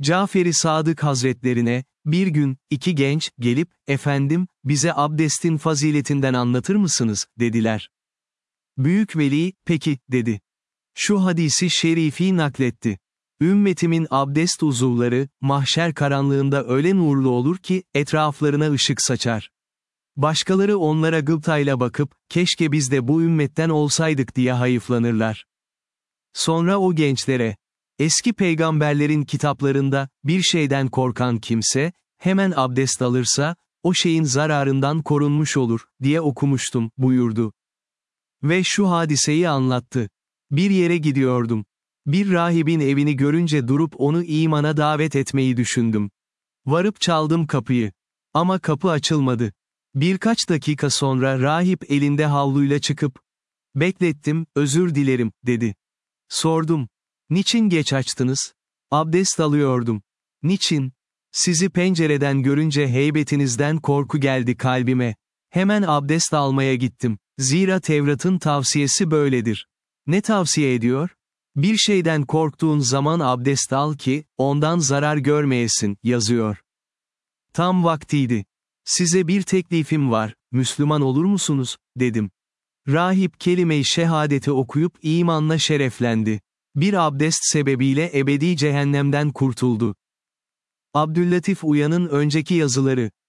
Cafer-i Sadık Hazretlerine, bir gün, iki genç, gelip, efendim, bize abdestin faziletinden anlatır mısınız, dediler. Büyük veli, peki, dedi. Şu hadisi şerifi nakletti. Ümmetimin abdest uzuvları, mahşer karanlığında öyle nurlu olur ki, etraflarına ışık saçar. Başkaları onlara gıptayla bakıp, keşke biz de bu ümmetten olsaydık diye hayıflanırlar. Sonra o gençlere, eski peygamberlerin kitaplarında, bir şeyden korkan kimse, hemen abdest alırsa, o şeyin zararından korunmuş olur, diye okumuştum, buyurdu. Ve şu hadiseyi anlattı. Bir yere gidiyordum. Bir rahibin evini görünce durup onu imana davet etmeyi düşündüm. Varıp çaldım kapıyı. Ama kapı açılmadı. Birkaç dakika sonra rahip elinde havluyla çıkıp, beklettim, özür dilerim, dedi. Sordum. Niçin geç açtınız? Abdest alıyordum. Niçin? Sizi pencereden görünce heybetinizden korku geldi kalbime. Hemen abdest almaya gittim. Zira Tevrat'ın tavsiyesi böyledir. Ne tavsiye ediyor? Bir şeyden korktuğun zaman abdest al ki, ondan zarar görmeyesin, yazıyor. Tam vaktiydi. Size bir teklifim var, Müslüman olur musunuz, dedim. Rahip kelime-i şehadeti okuyup imanla şereflendi. Bir abdest sebebiyle ebedi cehennemden kurtuldu. Abdüllatif Uyan'ın önceki yazıları.